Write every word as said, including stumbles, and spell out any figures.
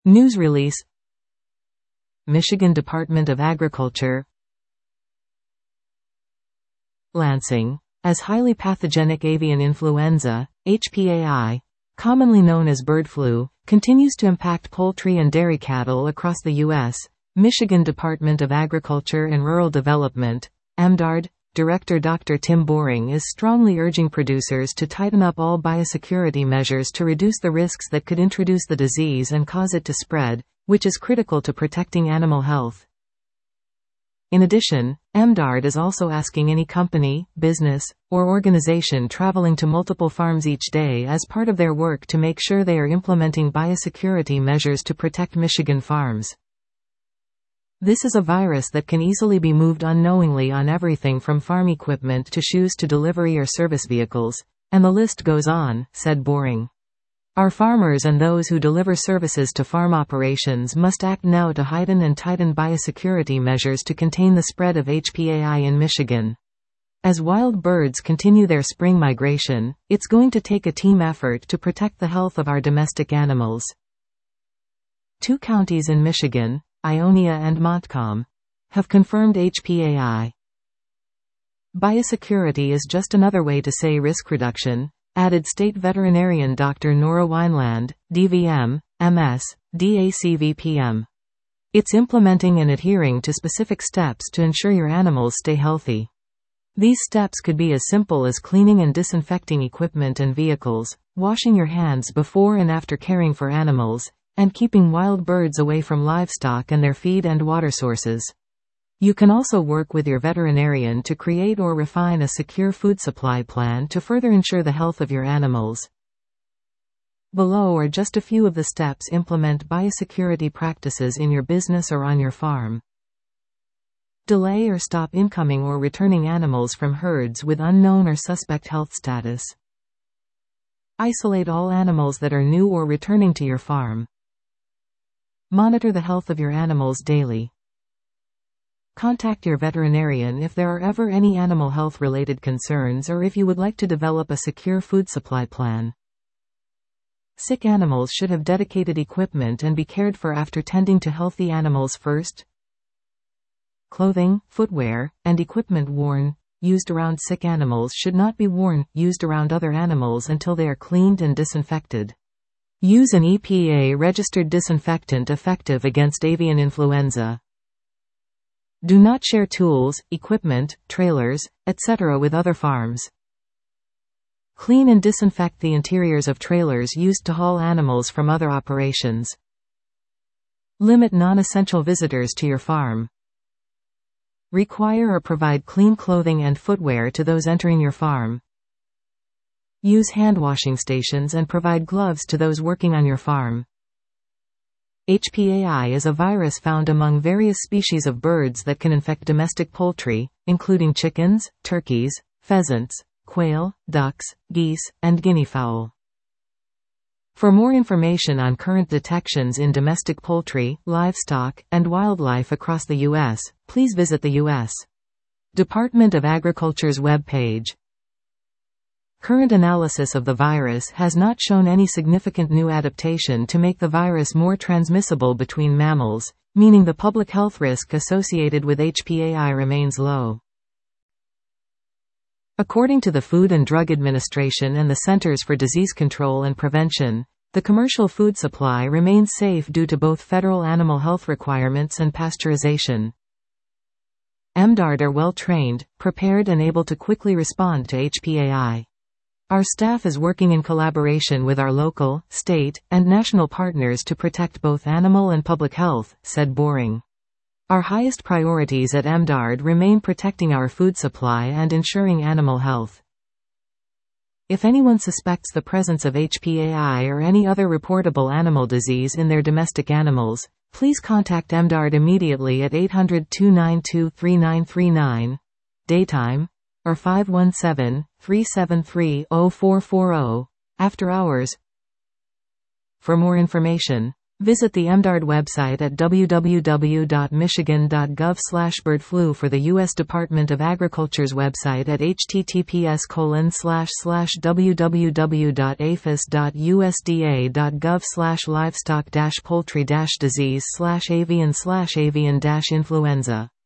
News release. Michigan Department of Agriculture. Lansing. As highly pathogenic avian influenza, H P A I, commonly known as bird flu, continues to impact poultry and dairy cattle across the U S, Michigan Department of Agriculture and Rural Development, M D A R D, Director Doctor Tim Boring is strongly urging producers to tighten up all biosecurity measures to reduce the risks that could introduce the disease and cause it to spread, which is critical to protecting animal health. In addition, M D A R D is also asking any company, business, or organization traveling to multiple farms each day as part of their work to make sure they are implementing biosecurity measures to protect Michigan farms. This is a virus that can easily be moved unknowingly on everything from farm equipment to shoes to delivery or service vehicles, and the list goes on, said Boring. Our farmers and those who deliver services to farm operations must act now to heighten and tighten biosecurity measures to contain the spread of H P A I in Michigan. As wild birds continue their spring migration, it's going to take a team effort to protect the health of our domestic animals. Two counties in Michigan, Ionia and Montcalm, have confirmed H P A I. Biosecurity is just another way to say risk reduction, added state veterinarian Doctor Nora Wineland, D V M, M S, D A C V P M. It's implementing and adhering to specific steps to ensure your animals stay healthy. These steps could be as simple as cleaning and disinfecting equipment and vehicles, washing your hands before and after caring for animals, and keeping wild birds away from livestock and their feed and water sources. You can also work with your veterinarian to create or refine a secure food supply plan to further ensure the health of your animals. Below are just a few of the steps to implement biosecurity practices in your business or on your farm. Delay or stop incoming or returning animals from herds with unknown or suspect health status. Isolate all animals that are new or returning to your farm. Monitor the health of your animals daily. Contact your veterinarian if there are ever any animal health-related concerns or if you would like to develop a secure food supply plan. Sick animals should have dedicated equipment and be cared for after tending to healthy animals first. Clothing, footwear, and equipment worn, used around sick animals should not be worn, used around other animals until they are cleaned and disinfected. Use an E P A-registered disinfectant effective against avian influenza. Do not share tools, equipment, trailers, et cetera with other farms. Clean and disinfect the interiors of trailers used to haul animals from other operations. Limit non-essential visitors to your farm. Require or provide clean clothing and footwear to those entering your farm. Use hand-washing stations and provide gloves to those working on your farm. H P A I is a virus found among various species of birds that can infect domestic poultry, including chickens, turkeys, pheasants, quail, ducks, geese, and guinea fowl. For more information on current detections in domestic poultry, livestock, and wildlife across the U S, please visit the U S Department of Agriculture's web page. Current analysis of the virus has not shown any significant new adaptation to make the virus more transmissible between mammals, meaning the public health risk associated with H P A I remains low. According to the Food and Drug Administration and the Centers for Disease Control and Prevention, the commercial food supply remains safe due to both federal animal health requirements and pasteurization. M D A R D are well trained, prepared and able to quickly respond to H P A I. Our staff is working in collaboration with our local, state, and national partners to protect both animal and public health, said Boring. Our highest priorities at M D A R D remain protecting our food supply and ensuring animal health. If anyone suspects the presence of H P A I or any other reportable animal disease in their domestic animals, please contact M D A R D immediately at eight hundred, two nine two, three nine three nine, daytime, or five one seven, three seven three, zero four four zero, after hours. For more information, Visit the M D A R D website at w w w dot michigan dot gov slash bird flu for the U S Department of Agriculture's website at h t t p s colon slash slash w w w dot a f i s dot u s d a dot gov slash livestock dash poultry dash disease slash avian slash avian dash influenza.